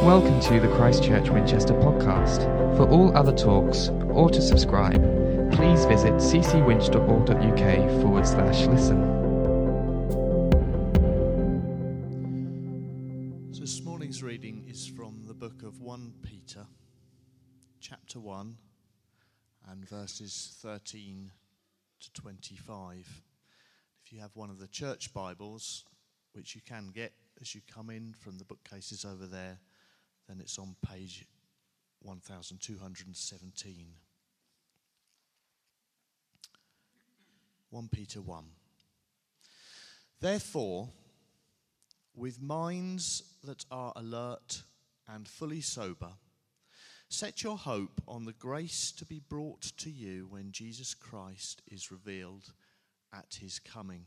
Welcome to the Christchurch Winchester podcast. For all other talks or to subscribe, please visit ccwinch.org.uk/listen. So this morning's reading is from the book of 1 Peter, chapter 1, and verses 13 to 25. If you have one of the church Bibles, which you can get as you come in from the bookcases over there, then it's on page 1217. 1 Peter 1. Therefore, with minds that are alert and fully sober, set your hope on the grace to be brought to you when Jesus Christ is revealed at his coming.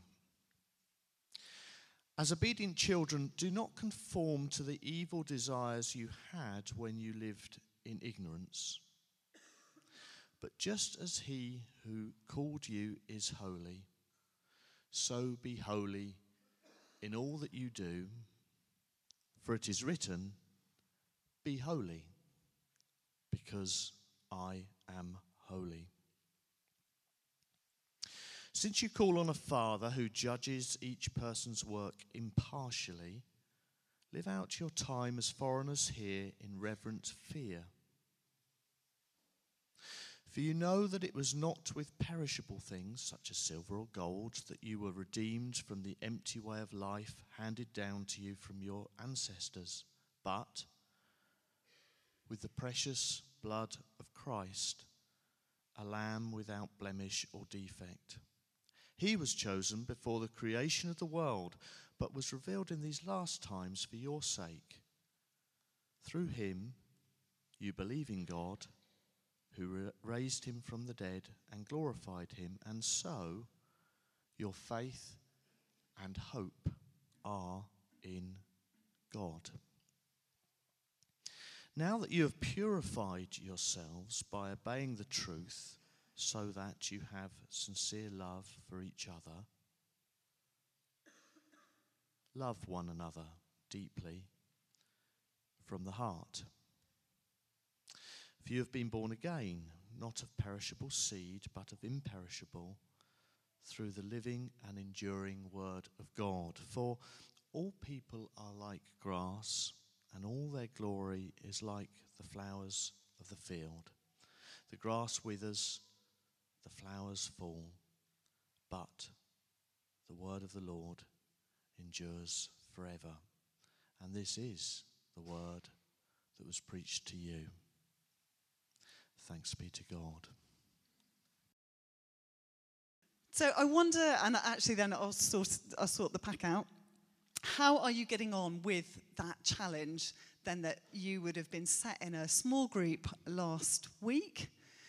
As obedient children, do not conform to the evil desires you had when you lived in ignorance. But just as he who called you is holy, so be holy in all that you do. For it is written, "Be holy, because I am holy." Since you call on a Father who judges each person's work impartially, live out your time as foreigners here in reverent fear. For you know that it was not with perishable things, such as silver or gold, that you were redeemed from the empty way of life handed down to you from your ancestors, but with the precious blood of Christ, a lamb without blemish or defect. He was chosen before the creation of the world, but was revealed in these last times for your sake. Through him, you believe in God, who raised him from the dead and glorified him, and so your faith and hope are in God. Now that you have purified yourselves by obeying the truth, so that you have sincere love for each other, love one another deeply from the heart. For you have been born again, not of perishable seed, but of imperishable, through the living and enduring word of God. For all people are like grass, and all their glory is like the flowers of the field. The grass withers, the flowers fall, but the word of the Lord endures forever. And this is the word that was preached to you. Thanks be to God. So I wonder, and actually then I'll sort the pack out. How are you getting on with that challenge then that you would have been set in a small group last week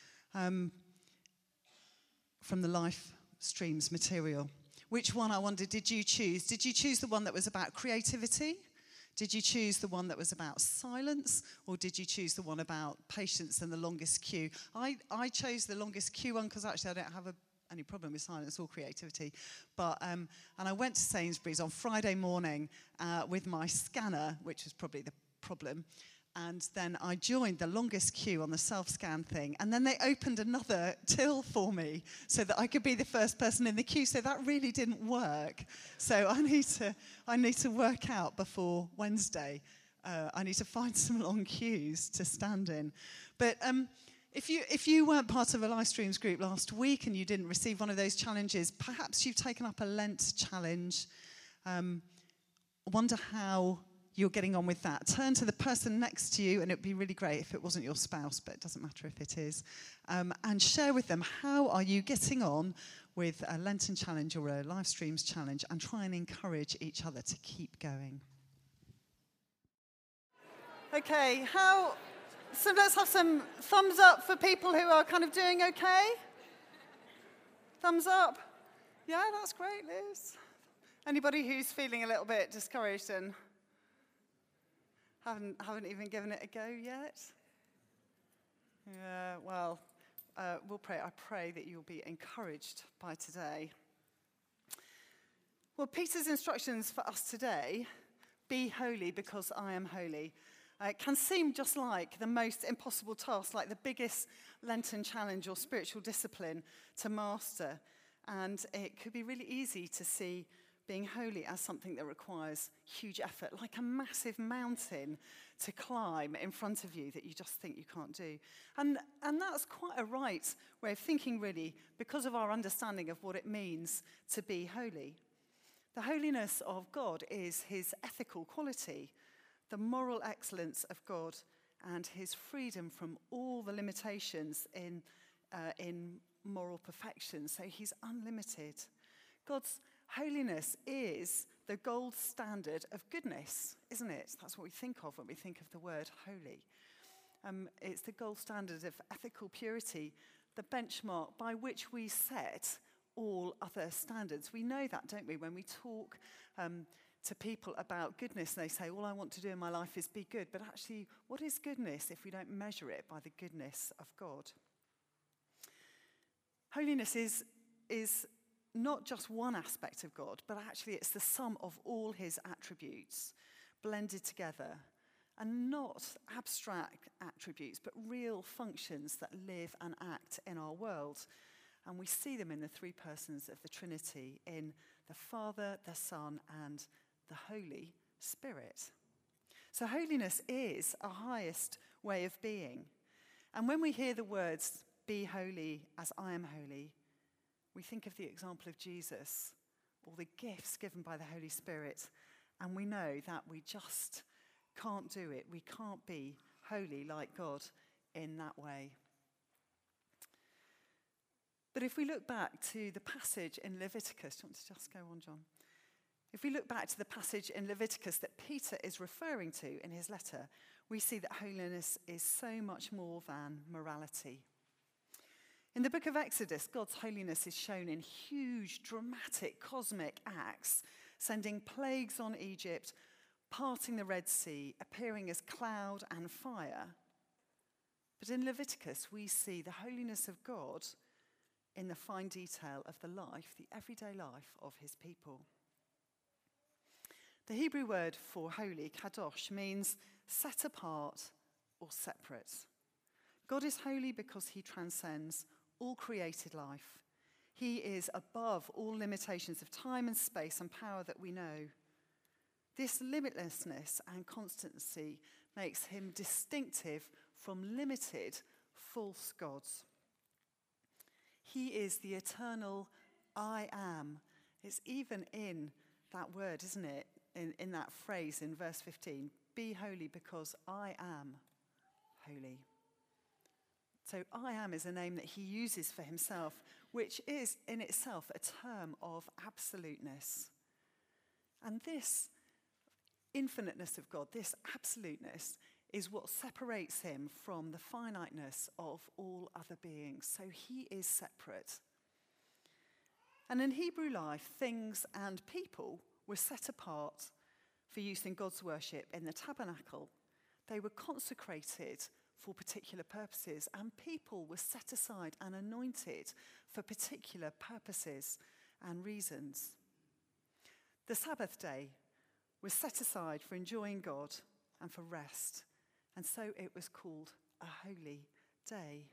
from the Life Streams material? Which one, I wonder, did you choose? Did you choose the one that was about creativity? Did you choose the one that was about silence? Or did you choose the one about patience and the longest queue? I chose the longest queue one because actually I don't have any problem with silence or creativity. But and I went to Sainsbury's on Friday morning with my scanner, which was probably the problem. And then I joined the longest queue on the self-scan thing. And then they opened another till for me so that I could be the first person in the queue. So that really didn't work. So I need to work out before Wednesday. I need to find some long queues to stand in. But if you weren't part of a live streams group last week and you didn't receive one of those challenges, perhaps you've taken up a Lent challenge. I wonder how you're getting on with that. Turn to the person next to you, and it would be really great if it wasn't your spouse, but it doesn't matter if it is, and share with them how are you getting on with a Lenten challenge or a live streams challenge, and try and encourage each other to keep going. Okay, so let's have some thumbs up for people who are kind of doing okay. Thumbs up. Yeah, that's great, Liz. Anybody who's feeling a little bit discouraged and haven't even given it a go yet? Yeah, well, we'll pray. I pray that you'll be encouraged by today. Well, Peter's instructions for us today, be holy because I am holy. It can seem just like the most impossible task, like the biggest Lenten challenge or spiritual discipline to master. And it could be really easy to see being holy as something that requires huge effort, like a massive mountain to climb in front of you that you just think you can't do. And that's quite a right way of thinking, really, because of our understanding of what it means to be holy. The holiness of God is his ethical quality, the moral excellence of God, and his freedom from all the limitations in moral perfection. So he's unlimited. God's holiness is the gold standard of goodness, isn't it? That's what we think of when we think of the word holy. It's the gold standard of ethical purity, the benchmark by which we set all other standards. We know that, don't we? When we talk to people about goodness, they say, all I want to do in my life is be good. But actually, what is goodness if we don't measure it by the goodness of God? Holiness is not just one aspect of God, but actually it's the sum of all his attributes blended together, and not abstract attributes, but real functions that live and act in our world. And we see them in the three persons of the Trinity, in the Father, the Son, and the Holy Spirit. So holiness is a highest way of being. And when we hear the words, be holy as I am holy, we think of the example of Jesus, or the gifts given by the Holy Spirit, and we know that we just can't do it. We can't be holy like God in that way. But if we look back to the passage in Leviticus, do you want to just go on, John? If we look back to the passage in Leviticus that Peter is referring to in his letter, we see that holiness is so much more than morality. In the book of Exodus, God's holiness is shown in huge, dramatic, cosmic acts, sending plagues on Egypt, parting the Red Sea, appearing as cloud and fire. But in Leviticus, we see the holiness of God in the fine detail of the life, the everyday life of his people. The Hebrew word for holy, kadosh, means set apart or separate. God is holy because he transcends all created life. He is above all limitations of time and space and power that we know. This limitlessness and constancy makes him distinctive from limited, false gods. He is the eternal I am. It's even in that word, isn't it? In that phrase in verse 15, be holy because I am holy. So I am is a name that he uses for himself, which is in itself a term of absoluteness. And this infiniteness of God, this absoluteness, is what separates him from the finiteness of all other beings. So he is separate. And in Hebrew life, things and people were set apart for use in God's worship in the tabernacle. They were consecrated for particular purposes, and people were set aside and anointed for particular purposes and reasons. The Sabbath day was set aside for enjoying God and for rest, and so it was called a holy day.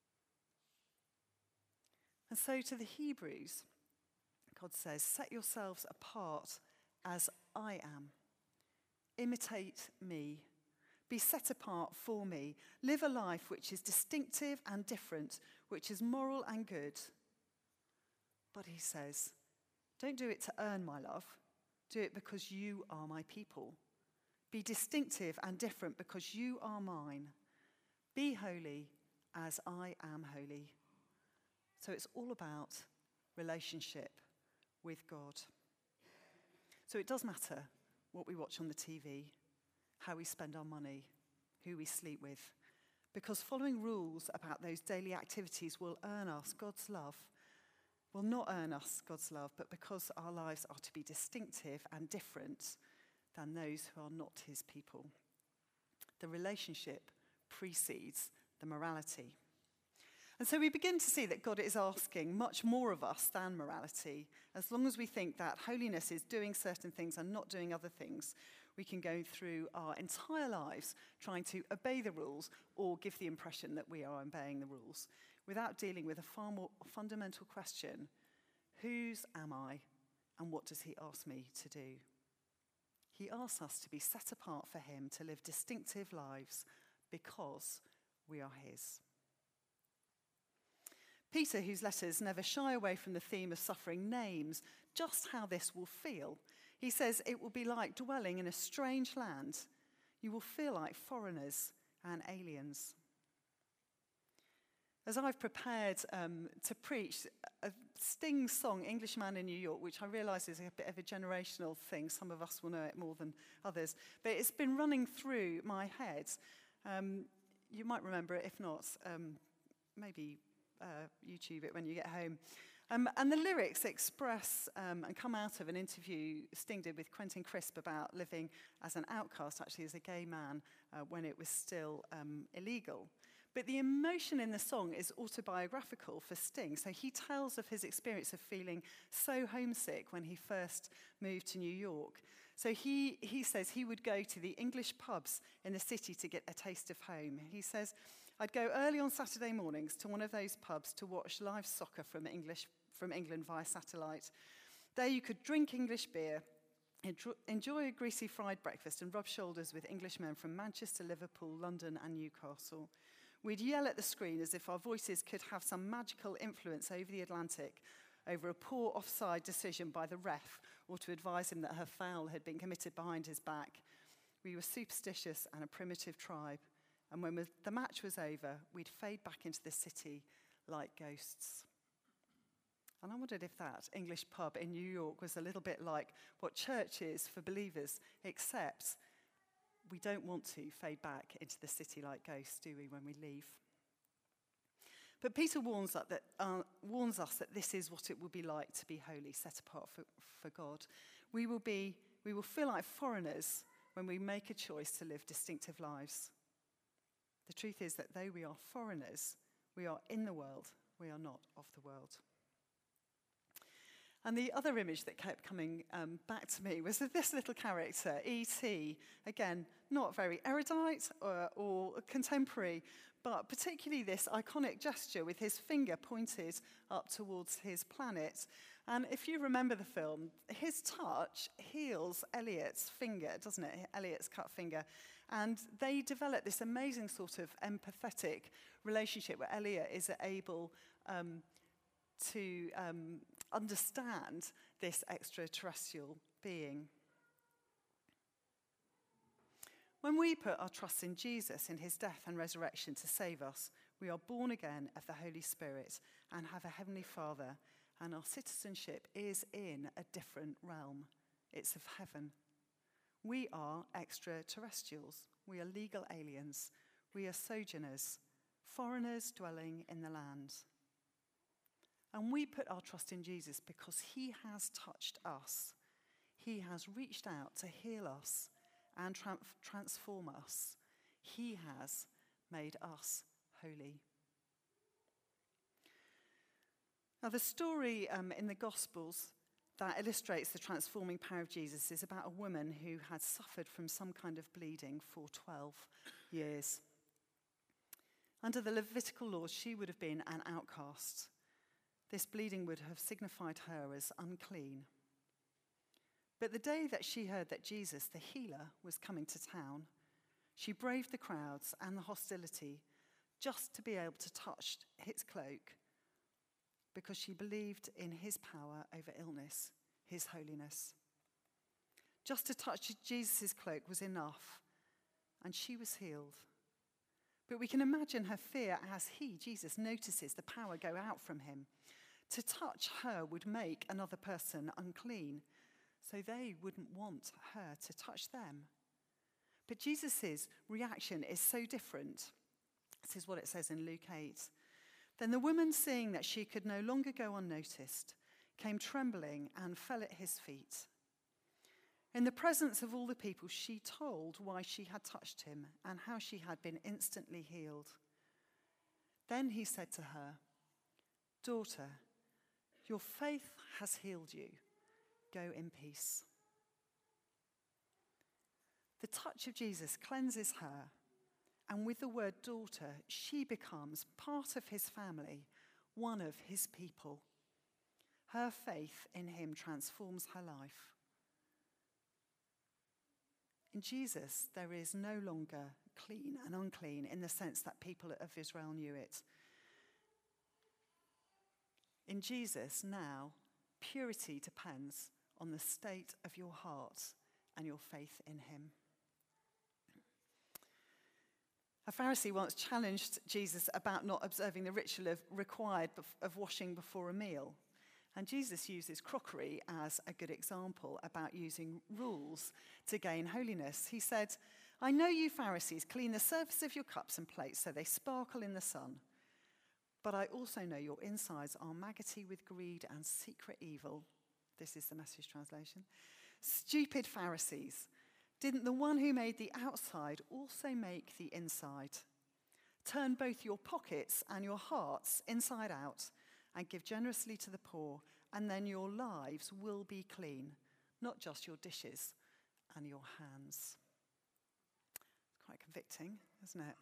And so to the Hebrews, God says, set yourselves apart as I am. Imitate me. Be set apart for me. Live a life which is distinctive and different, which is moral and good. But he says, don't do it to earn my love. Do it because you are my people. Be distinctive and different because you are mine. Be holy as I am holy. So it's all about relationship with God. So it does matter what we watch on the TV, how we spend our money, who we sleep with, because following rules about those daily activities will earn us God's love, will not earn us God's love, but because our lives are to be distinctive and different than those who are not his people. The relationship precedes the morality. And so we begin to see that God is asking much more of us than morality. As long as we think that holiness is doing certain things and not doing other things, we can go through our entire lives trying to obey the rules or give the impression that we are obeying the rules without dealing with a far more fundamental question: whose am I and what does he ask me to do? He asks us to be set apart for him, to live distinctive lives because we are his. Peter, whose letters never shy away from the theme of suffering, names just how this will feel. He says it will be like dwelling in a strange land. You will feel like foreigners and aliens. As I've prepared to preach a Sting song, Englishman in New York, which I realise is a bit of a generational thing. Some of us will know it more than others. But it's been running through my head. You might remember it. If not, maybe YouTube it when you get home. And the lyrics express and come out of an interview Sting did with Quentin Crisp about living as an outcast, actually as a gay man, when it was still illegal. But the emotion in the song is autobiographical for Sting. So he tells of his experience of feeling so homesick when he first moved to New York. So he says he would go to the English pubs in the city to get a taste of home. He says, I'd go early on Saturday mornings to one of those pubs to watch live soccer from England via satellite. There you could drink English beer, enjoy a greasy fried breakfast and rub shoulders with Englishmen from Manchester, Liverpool, London and Newcastle. We'd yell at the screen as if our voices could have some magical influence over the Atlantic, over a poor offside decision by the ref, or to advise him that her foul had been committed behind his back. We were superstitious and a primitive tribe, and when the match was over, we'd fade back into the city like ghosts. And I wondered if that English pub in New York was a little bit like what church is for believers, except we don't want to fade back into the city like ghosts, do we, when we leave? But Peter warns us that this is what it will be like to be holy, set apart for God. We will feel like foreigners when we make a choice to live distinctive lives. The truth is that though we are foreigners, we are in the world, we are not of the world. And the other image that kept coming back to me was of this little character, E.T., again, not very erudite or contemporary, but particularly this iconic gesture with his finger pointed up towards his planet. And if you remember the film, his touch heals Elliot's finger, doesn't it? Elliot's cut finger. And they develop this amazing sort of empathetic relationship where Elliot is able to understand this extraterrestrial being. When we put our trust in Jesus, in his death and resurrection to save us, we are born again of the Holy Spirit and have a Heavenly Father, and our citizenship is in a different realm. It's of heaven. We are extraterrestrials. We are legal aliens. We are sojourners, foreigners dwelling in the land. And we put our trust in Jesus because he has touched us. He has reached out to heal us and transform us. He has made us holy. Now, the story in the Gospels that illustrates the transforming power of Jesus is about a woman who had suffered from some kind of bleeding for 12 years. Under the Levitical laws, she would have been an outcast. This bleeding would have signified her as unclean. But the day that she heard that Jesus, the healer, was coming to town, she braved the crowds and the hostility just to be able to touch his cloak because she believed in his power over illness, his holiness. Just to touch Jesus' cloak was enough, and she was healed. But we can imagine her fear as he, Jesus, notices the power go out from him. To touch her would make another person unclean, so they wouldn't want her to touch them. But Jesus' reaction is so different. This is what it says in Luke 8. Then the woman, seeing that she could no longer go unnoticed, came trembling and fell at his feet. In the presence of all the people, she told why she had touched him and how she had been instantly healed. Then he said to her, "Daughter, your faith has healed you. Go in peace." The touch of Jesus cleanses her, and with the word daughter, she becomes part of his family, one of his people. Her faith in him transforms her life. In Jesus, there is no longer clean and unclean in the sense that people of Israel knew it. In Jesus, now, purity depends on the state of your heart and your faith in him. A Pharisee once challenged Jesus about not observing the ritual required of washing before a meal. And Jesus uses crockery as a good example about using rules to gain holiness. He said, "I know you Pharisees clean the surface of your cups and plates so they sparkle in the sun. But I also know your insides are maggoty with greed and secret evil." This is the Message translation. "Stupid Pharisees, didn't the one who made the outside also make the inside? Turn both your pockets and your hearts inside out and give generously to the poor, and then your lives will be clean, not just your dishes and your hands." It's quite convicting, isn't it?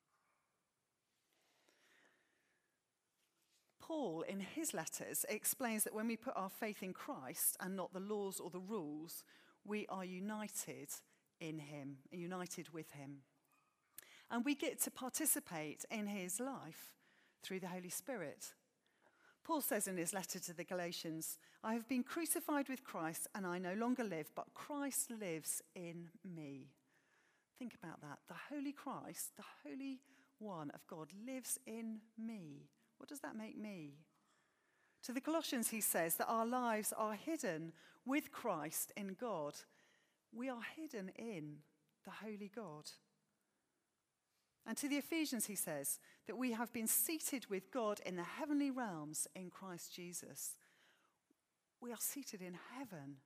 Paul, in his letters, explains that when we put our faith in Christ and not the laws or the rules, we are united in him, united with him. And we get to participate in his life through the Holy Spirit. Paul says in his letter to the Galatians, "I have been crucified with Christ, and I no longer live, but Christ lives in me." Think about that. The Holy Christ, the Holy One of God, lives in me. What does that make me? To the Colossians, he says that our lives are hidden with Christ in God. We are hidden in the Holy God. And to the Ephesians, he says that we have been seated with God in the heavenly realms in Christ Jesus. We are seated in heaven.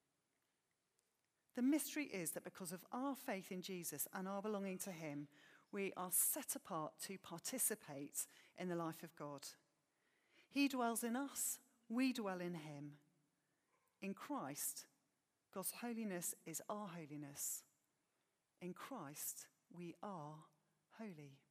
The mystery is that because of our faith in Jesus and our belonging to him, we are set apart to participate in the life of God. He dwells in us, we dwell in him. In Christ, God's holiness is our holiness. In Christ, we are holy.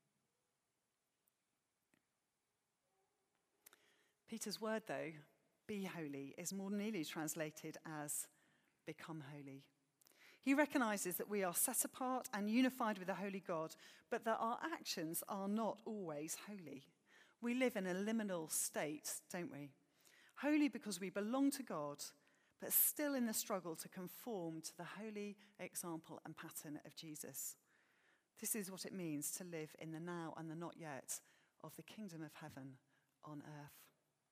Peter's word, though, be holy, is more nearly translated as become holy. He recognizes that we are set apart and unified with the holy God, but that our actions are not always holy. We live in a liminal state, don't we? Holy because we belong to God, but still in the struggle to conform to the holy example and pattern of Jesus. This is what it means to live in the now and the not yet of the kingdom of heaven on earth.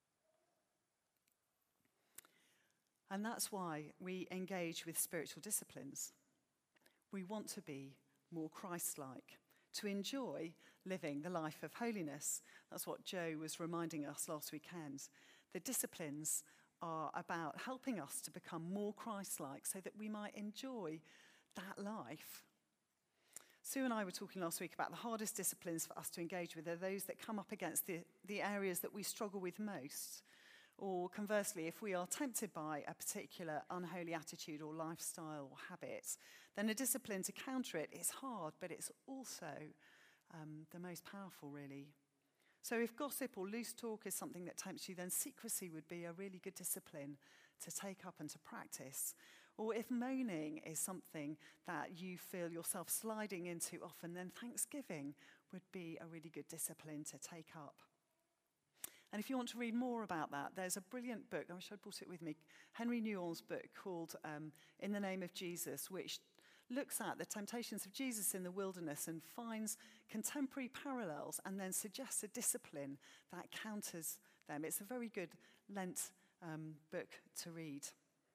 And that's why we engage with spiritual disciplines. We want to be more Christ-like, to enjoy living the life of holiness. That's what Joe was reminding us last weekend. The disciplines are about helping us to become more Christ-like so that we might enjoy that life. Sue and I were talking last week about the hardest disciplines for us to engage with are those that come up against the areas that we struggle with most. Or conversely, if we are tempted by a particular unholy attitude or lifestyle or habit, then a discipline to counter it is hard, but it's also the most powerful, really. So if gossip or loose talk is something that tempts you, then secrecy would be a really good discipline to take up and to practice. Or if moaning is something that you feel yourself sliding into often, then thanksgiving would be a really good discipline to take up. And if you want to read more about that, there's a brilliant book, I wish I'd brought it with me, Henry Newall's book called In the Name of Jesus, which looks at the temptations of Jesus in the wilderness and finds contemporary parallels and then suggests a discipline that counters them. It's a very good Lent book to read.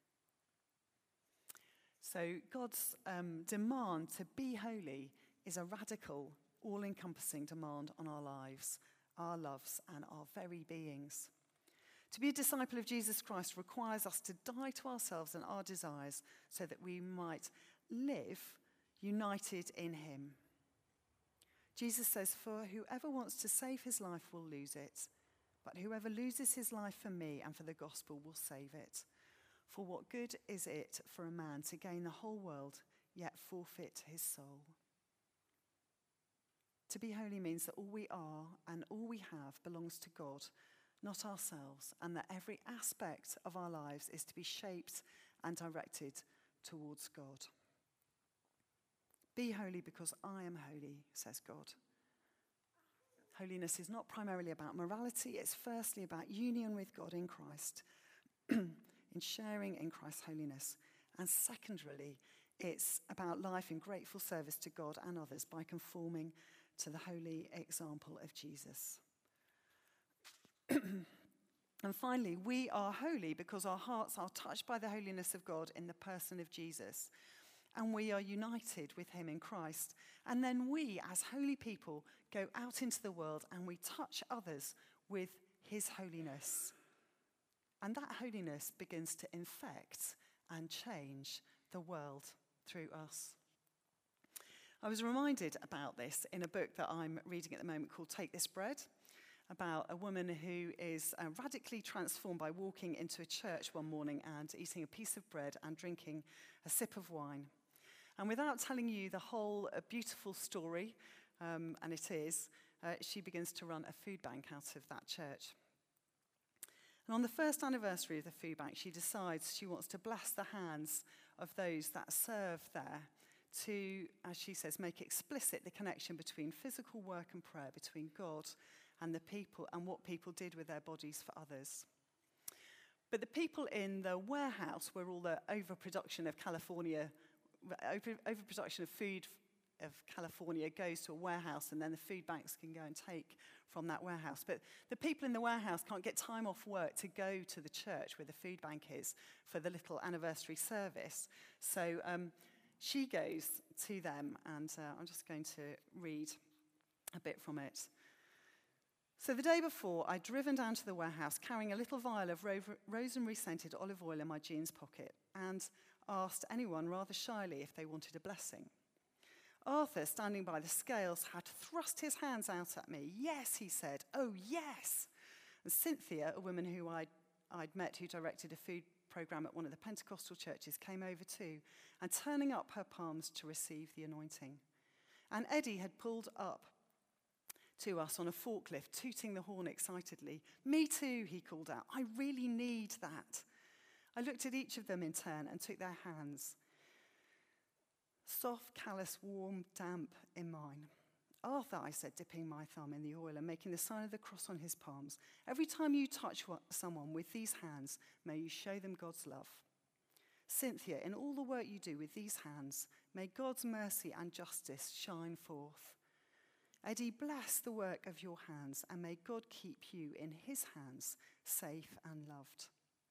So God's demand to be holy is a radical, all-encompassing demand on our lives, our loves, and our very beings. To be a disciple of Jesus Christ requires us to die to ourselves and our desires so that we might live united in him. Jesus says, "For whoever wants to save his life will lose it, but whoever loses his life for me and for the gospel will save it. For what good is it for a man to gain the whole world, yet forfeit his soul?" To be holy means that all we are and all we have belongs to God, not ourselves, and that every aspect of our lives is to be shaped and directed towards God. "Be holy because I am holy," says God. Holiness is not primarily about morality, it's firstly about union with God in Christ, in sharing in Christ's holiness. And secondarily, it's about life in grateful service to God and others by conforming to the holy example of Jesus. And finally, we are holy because our hearts are touched by the holiness of God in the person of Jesus. And we are united with him in Christ. And then we, as holy people, go out into the world and we touch others with his holiness. And that holiness begins to infect and change the world through us. I was reminded about this in a book that I'm reading at the moment called Take This Bread, about a woman who is radically transformed by walking into a church one morning and eating a piece of bread and drinking a sip of wine. And without telling you the whole beautiful story, and it is, she begins to run a food bank out of that church. And on the first anniversary of the food bank, she decides she wants to bless the hands of those that serve there to, as she says, make explicit the connection between physical work and prayer, between God and the people, and what people did with their bodies for others. But the people in the warehouse, where all the overproduction of food of California goes to a warehouse, and then the food banks can go and take from that warehouse. But the people in the warehouse can't get time off work to go to the church where the food bank is for the little anniversary service. So she goes to them, and I'm just going to read a bit from it. "So the day before, I'd driven down to the warehouse carrying a little vial of rosemary-scented olive oil in my jeans pocket and asked anyone rather shyly if they wanted a blessing. Arthur, standing by the scales, had thrust his hands out at me. "Yes," he said, "oh, yes." And Cynthia, a woman who I'd met who directed a food program at one of the Pentecostal churches, came over too, and turning up her palms to receive the anointing. And Eddie had pulled up to us on a forklift, tooting the horn excitedly. "Me too," he called out. "I really need that." I looked at each of them in turn and took their hands, soft, callous, warm, damp in mine. "Arthur," I said, dipping my thumb in the oil and making the sign of the cross on his palms, "every time you touch someone with these hands, may you show them God's love. Cynthia, in all the work you do with these hands, may God's mercy and justice shine forth. Eddie, bless the work of your hands, and may God keep you in his hands, safe and loved."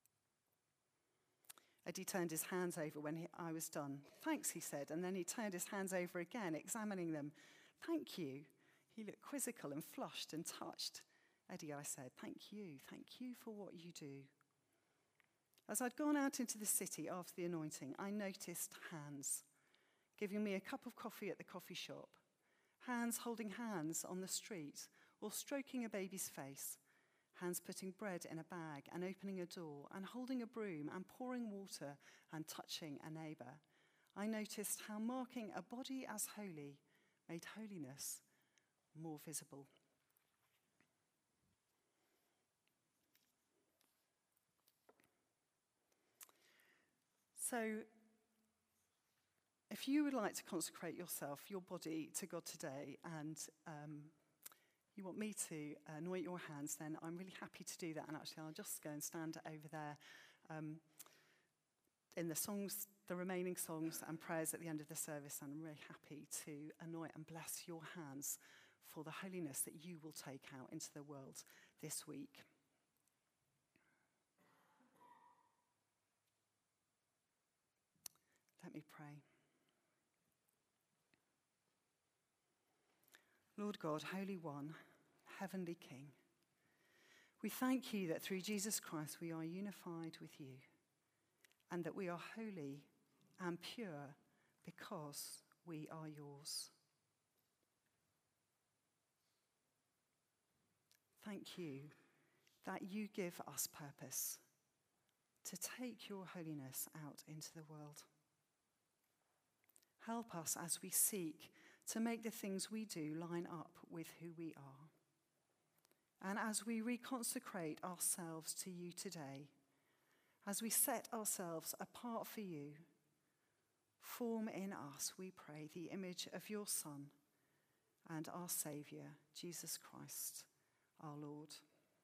Eddie turned his hands over when I was done. "Thanks," he said, and then he turned his hands over again, examining them. "Thank you." He looked quizzical and flushed and touched. "Eddie," I said, thank you for what you do." As I'd gone out into the city after the anointing, I noticed hands giving me a cup of coffee at the coffee shop, hands holding hands on the street or stroking a baby's face, hands putting bread in a bag and opening a door and holding a broom and pouring water and touching a neighbour. I noticed how marking a body as holy made holiness more visible. So, if you would like to consecrate yourself, your body, to God today, and you want me to anoint your hands, then I'm really happy to do that. And actually, I'll just go and stand over there in the songs, the remaining songs and prayers at the end of the service. And I'm really happy to anoint and bless your hands for the holiness that you will take out into the world this week. Let me pray. Lord God, Holy One, Heavenly King, we thank you that through Jesus Christ we are unified with you and that we are holy and pure because we are yours. thank you that you give us purpose to take your holiness out into the world. Help us as we seek to make the things we do line up with who we are. And as we reconsecrate ourselves to you today, as we set ourselves apart for you, form in us, we pray, the image of your Son and our Saviour, Jesus Christ, our Lord.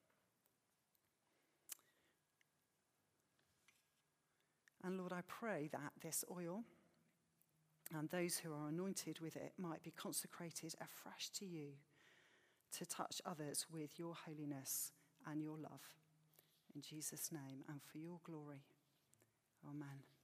And Lord, I pray that this oil and those who are anointed with it might be consecrated afresh to you to touch others with your holiness and your love. In Jesus' name and for your glory. Amen.